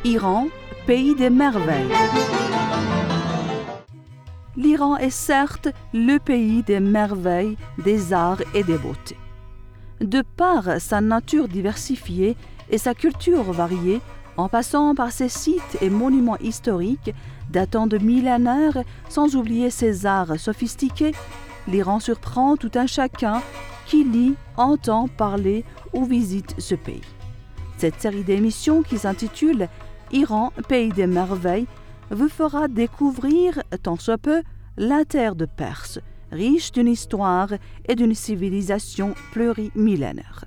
Iran, pays des merveilles. L'Iran est certes le pays des merveilles, des arts et des beautés. De par sa nature diversifiée et sa culture variée, en passant par ses sites et monuments historiques datant de millénaires, sans oublier ses arts sophistiqués, l'Iran surprend tout un chacun qui lit, entend parler ou visite ce pays. Cette série d'émissions qui s'intitule « Iran, pays des merveilles » vous fera découvrir, tant soit peu, la terre de Perse, riche d'une histoire et d'une civilisation plurimillénaire.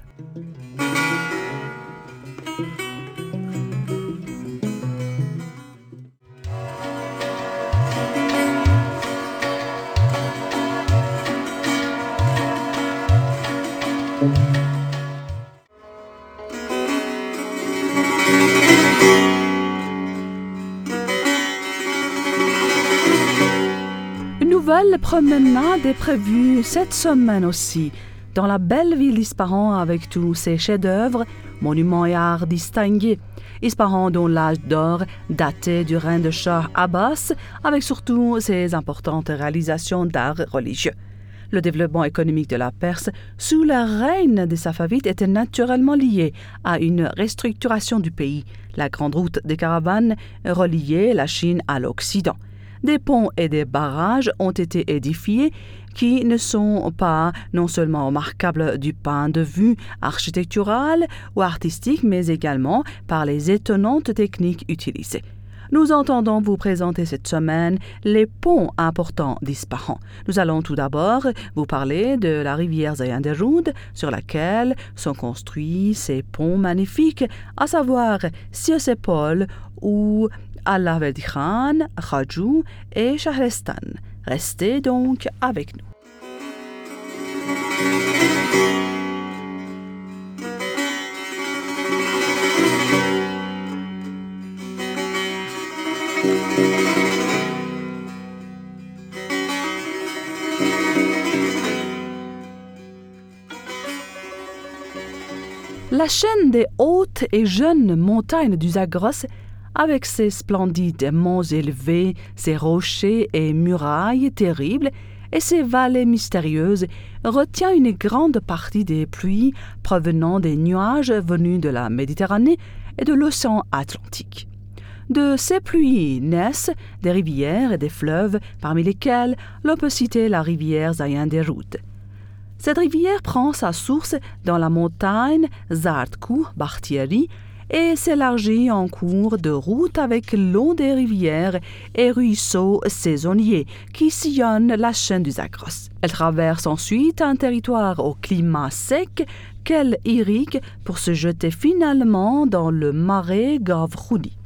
Une nouvelle promenade est prévue cette semaine aussi, dans la belle ville d'Ispahan avec tous ses chefs-d'œuvre, monuments et arts distingués. Ispahan dont l'âge d'or datait du règne de Shah Abbas, avec surtout ses importantes réalisations d'art religieux. Le développement économique de la Perse sous le règne des Safavides était naturellement lié à une restructuration du pays. La grande route des caravanes reliait la Chine à l'Occident. Des ponts et des barrages ont été édifiés qui ne sont pas non seulement remarquables du point de vue architectural ou artistique, mais également par les étonnantes techniques utilisées. Nous entendons vous présenter cette semaine les ponts importants d'Ispahan. Nous allons tout d'abord vous parler de la rivière Zayanderud, sur laquelle sont construits ces ponts magnifiques, à savoir Siosepol ou Allah Verdikhan, Khajou et Shahrestan. Restez donc avec nous. La chaîne des hautes et jeunes montagnes du Zagros, avec ses splendides monts élevés, ses rochers et murailles terribles et ses vallées mystérieuses, retient une grande partie des pluies provenant des nuages venus de la Méditerranée et de l'océan Atlantique. De ces pluies naissent des rivières et des fleuves, parmi lesquels l'on peut citer la rivière Zayanderud. Cette rivière prend sa source dans la montagne Zardkou Bakhtiari et s'élargit en cours de route avec l'eau des rivières et ruisseaux saisonniers qui sillonnent la chaîne du Zagros. Elle traverse ensuite un territoire au climat sec qu'elle irrigue pour se jeter finalement dans le marais Gavrouni.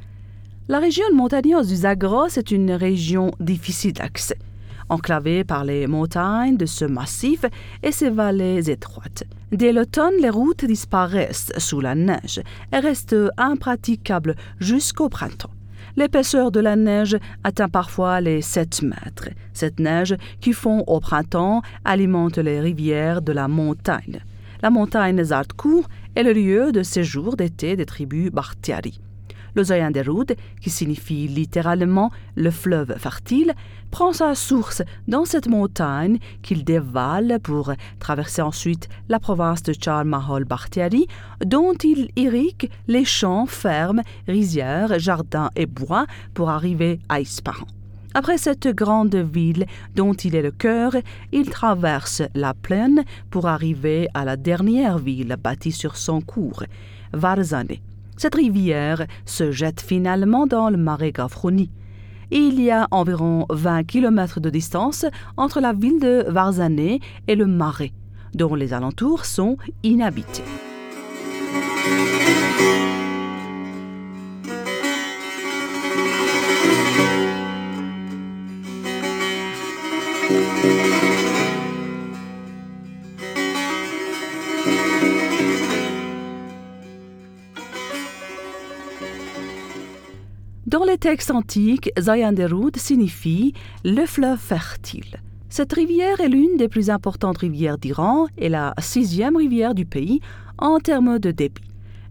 La région montagneuse du Zagros est une région difficile d'accès, enclavée par les montagnes de ce massif et ses vallées étroites. Dès l'automne, les routes disparaissent sous la neige et restent impraticables jusqu'au printemps. L'épaisseur de la neige atteint parfois les 7 mètres. Cette neige qui fond au printemps alimente les rivières de la montagne. La montagne Zardkou est le lieu de séjour d'été des tribus Bakhtiari. Le Zayanderud, qui signifie littéralement « le fleuve fertile », prend sa source dans cette montagne qu'il dévale pour traverser ensuite la province de Char Mahol Bakhtiari, dont il irrigue les champs, fermes, rizières, jardins et bois pour arriver à Ispahan. Après cette grande ville dont il est le cœur, il traverse la plaine pour arriver à la dernière ville bâtie sur son cours, Varzane. Cette rivière se jette finalement dans le marais Gavrouni. Il y a environ 20 km de distance entre la ville de Varzane et le marais, dont les alentours sont inhabités. Dans les textes antiques, Zayanderud signifie « le fleuve fertile ». Cette rivière est l'une des plus importantes rivières d'Iran et la 6e rivière du pays en termes de débit.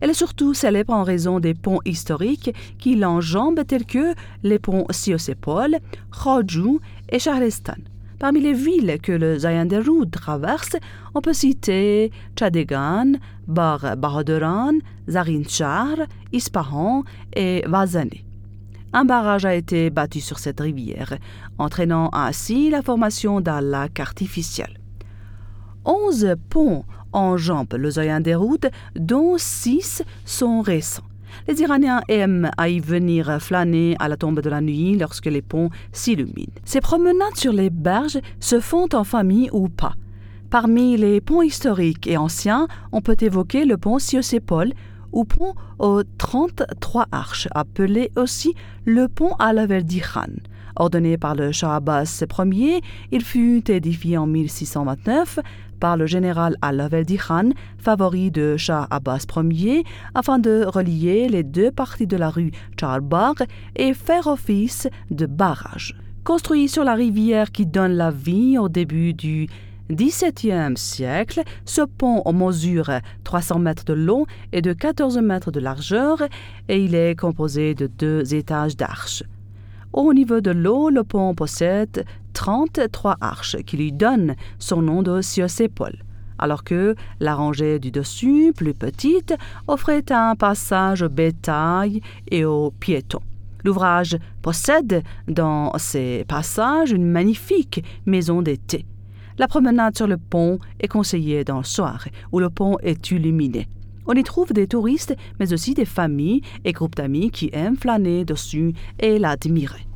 Elle est surtout célèbre en raison des ponts historiques qui l'enjambent tels que les ponts Siosepol, Khodjou et Shahrestan. Parmi les villes que le Zayanderud traverse, on peut citer Chadegan, Bar Bahaduran, Zarinchar, Ispahan et Vazane. Un barrage a été bâti sur cette rivière, entraînant ainsi la formation d'un lac artificiel. 11 ponts enjambent le Zayanderud, dont 6 sont récents. Les Iraniens aiment à y venir flâner à la tombe de la nuit lorsque les ponts s'illuminent. Ces promenades sur les berges se font en famille ou pas. Parmi les ponts historiques et anciens, on peut évoquer le pont Siosepol ou pont aux 33 arches, appelé aussi le pont Alaverdi Khan. Ordonné par le Shah Abbas Ier, il fut édifié en 1629 par le général Alaverdi Khan, favori de Shah Abbas Ier, afin de relier les deux parties de la rue Charbagh et faire office de barrage. Construit sur la rivière qui donne la vie au début du XVIIe siècle, ce pont mesure 300 mètres de long et de 14 mètres de largeur et il est composé de 2 étages d'arches. Au niveau de l'eau, le pont possède 33 arches qui lui donnent son nom de Siosepol, alors que la rangée du dessus, plus petite, offrait un passage au bétail et aux piétons. L'ouvrage possède dans ces passages une magnifique maison d'été. La promenade sur le pont est conseillée dans le soir, où le pont est illuminé. On y trouve des touristes, mais aussi des familles et groupes d'amis qui aiment flâner dessus et l'admirer.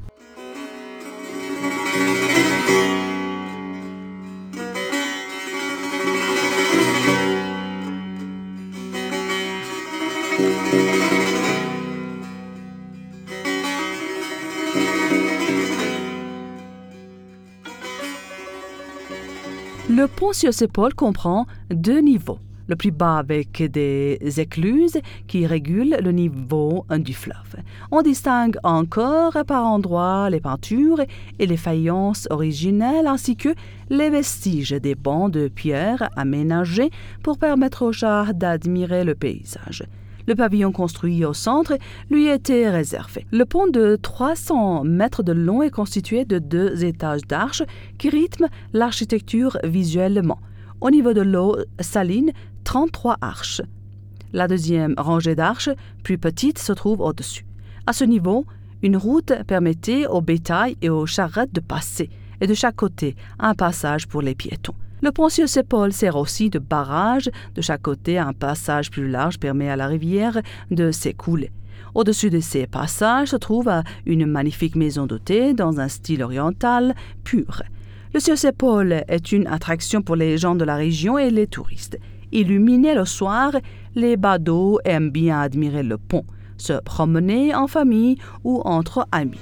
Le pont Siosepol comprend 2 niveaux. Le plus bas avec des écluses qui régulent le niveau du fleuve. On distingue encore par endroits les peintures et les faïences originelles ainsi que les vestiges des bancs de pierre aménagés pour permettre aux chars d'admirer le paysage. Le pavillon construit au centre lui était réservé. Le pont de 300 mètres de long est constitué de 2 étages d'arches qui rythment l'architecture visuellement. Au niveau de l'eau saline, 33 arches. La deuxième rangée d'arches, plus petite, se trouve au-dessus. À ce niveau, une route permettait au bétail et aux charrettes de passer, et de chaque côté, un passage pour les piétons. Le pont Siosepol sert aussi de barrage. De chaque côté, un passage plus large permet à la rivière de s'écouler. Au-dessus de ces passages se trouve une magnifique maison dotée dans un style oriental pur. Le Siosepol est une attraction pour les gens de la région et les touristes. Illuminé le soir, les badauds aiment bien admirer le pont, se promener en famille ou entre amis.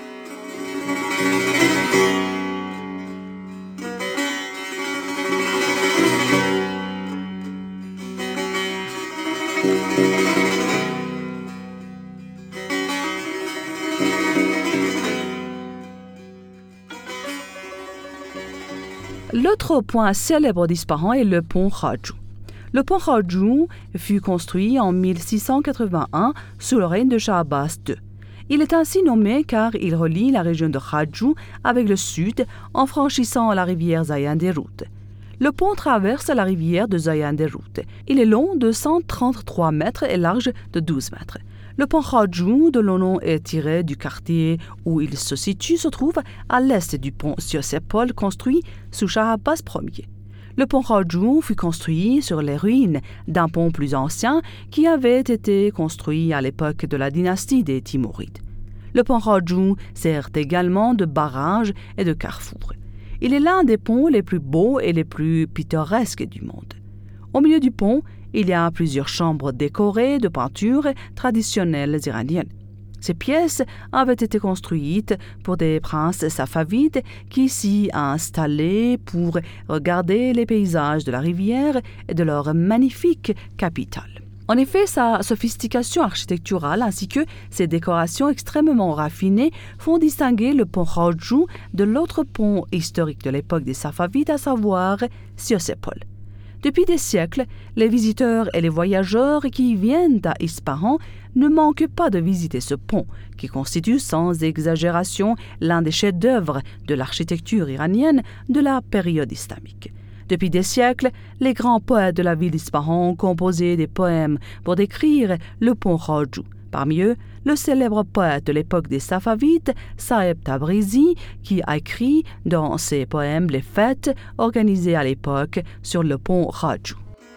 L'autre point célèbre d'Ispahan est le pont Khodjou. Le pont Khodjou fut construit en 1681 sous le règne de Shah Abbas II. Il est ainsi nommé car il relie la région de Khodjou avec le sud en franchissant la rivière Zayanderud. Le pont traverse la rivière de Zayanderud. Il est long de 133 mètres et large de 12 mètres. Le pont Khodjou, dont le nom est tiré du quartier où il se situe, se trouve à l'est du pont Siosepol construit sous Shah Abbas Ier. Le pont Khodjou fut construit sur les ruines d'un pont plus ancien qui avait été construit à l'époque de la dynastie des Timourides. Le pont Khodjou sert également de barrage et de carrefour. Il est l'un des ponts les plus beaux et les plus pittoresques du monde. Au milieu du pont, il y a plusieurs chambres décorées de peintures traditionnelles iraniennes. Ces pièces avaient été construites pour des princes safavides qui s'y installaient pour regarder les paysages de la rivière et de leur magnifique capitale. En effet, sa sophistication architecturale ainsi que ses décorations extrêmement raffinées font distinguer le pont Khodjou de l'autre pont historique de l'époque des Safavides, à savoir Siosepol. Depuis des siècles, les visiteurs et les voyageurs qui viennent à Ispahan ne manquent pas de visiter ce pont, qui constitue sans exagération l'un des chefs-d'œuvre de l'architecture iranienne de la période islamique. Depuis des siècles, les grands poètes de la ville d'Ispahan ont composé des poèmes pour décrire le pont Raju. Parmi eux, le célèbre poète de l'époque des Safavides, Saeb Tabrizi, qui a écrit dans ses poèmes les fêtes organisées à l'époque sur le pont Raju.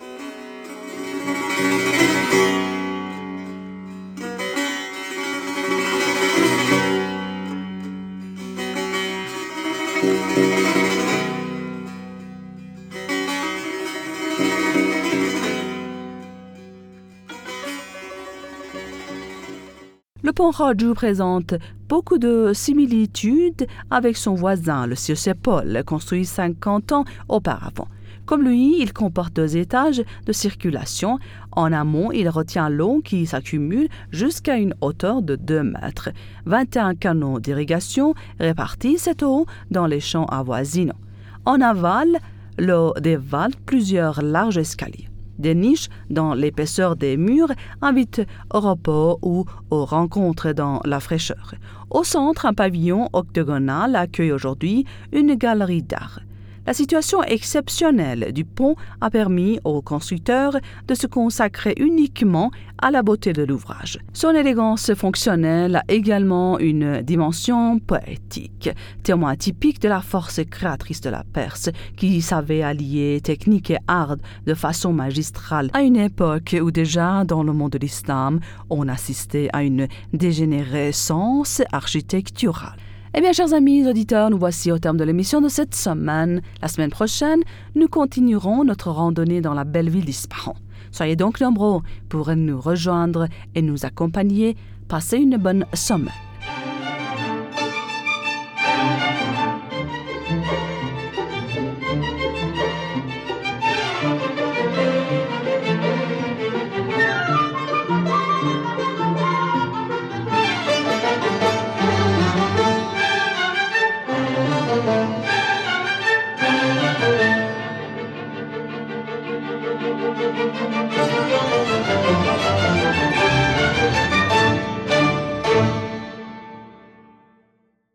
Le pont Raju présente beaucoup de similitudes avec son voisin, le Siosépol, construit 50 ans auparavant. Comme lui, il comporte 2 étages de circulation. En amont, il retient l'eau qui s'accumule jusqu'à une hauteur de 2 mètres. 21 canaux d'irrigation répartissent cette eau dans les champs avoisinants. En aval, l'eau dévale plusieurs larges escaliers. Des niches dans l'épaisseur des murs invitent au repos ou aux rencontres dans la fraîcheur. Au centre, un pavillon octogonal accueille aujourd'hui une galerie d'art. La situation exceptionnelle du pont a permis aux constructeurs de se consacrer uniquement à la beauté de l'ouvrage. Son élégance fonctionnelle a également une dimension poétique, témoin typique de la force créatrice de la Perse, qui savait allier technique et art de façon magistrale à une époque où déjà dans le monde de l'islam, on assistait à une dégénérescence architecturale. Eh bien, chers amis auditeurs, nous voici au terme de l'émission de cette semaine. La semaine prochaine, nous continuerons notre randonnée dans la belle ville d'Ispahan. Soyez donc nombreux pour nous rejoindre et nous accompagner. Passez une bonne semaine.